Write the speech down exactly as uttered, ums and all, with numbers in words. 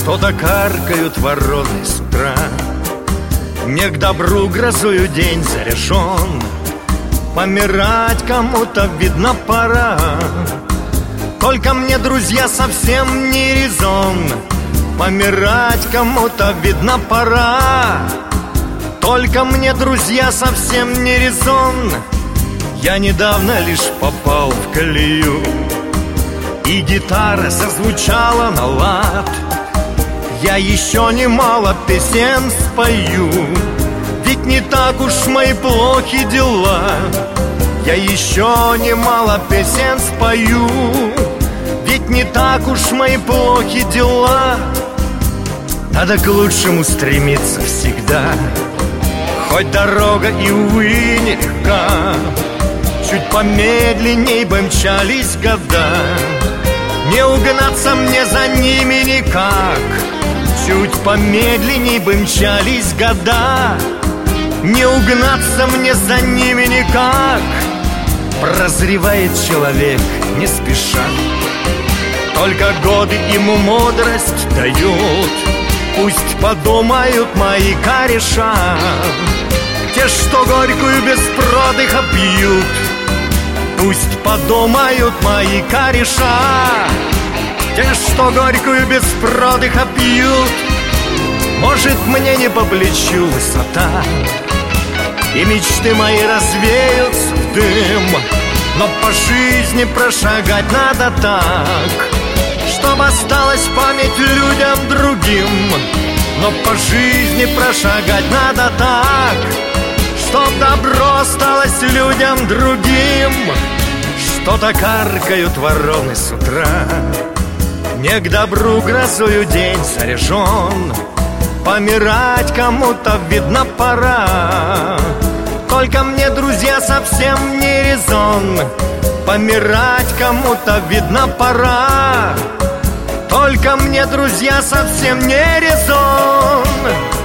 Что-то каркают вороны с утра. Не к добру грозою день заряжен. Помирать кому-то, видно, пора. Только мне, друзья, совсем не резон. Помирать кому-то, видно, пора. Только мне, друзья, совсем не резон. Я недавно лишь попал в колею, и гитара зазвучала на лад. Я еще немало песен спою, ведь не так уж мои плохи дела. Я еще немало песен спою, ведь не так уж мои плохи дела. Надо к лучшему стремиться всегда, хоть дорога и, увы, нелегка. Чуть помедленней бы мчались года, не угнаться мне за ними никак. Чуть помедленней бы мчались года, не угнаться мне за ними никак. Прозревает человек не спеша, только годы ему мудрость дают. Пусть подумают мои кореша, те, что горькую без продыха пьют. Пусть подумают мои кореша, те, что горькую без продыха пьют. Может, мне не по плечу высота, и мечты мои развеются в дым, но по жизни прошагать надо так, чтоб осталась память людям другим. Но по жизни прошагать надо так, чтоб добро осталось людям другим. Что-то каркают вороны с утра. Не к добру грозою день заряжен. Помирать кому-то, видно, пора. Только мне, друзья, совсем не резон. Помирать кому-то, видно, пора. Только мне, друзья, совсем не резон.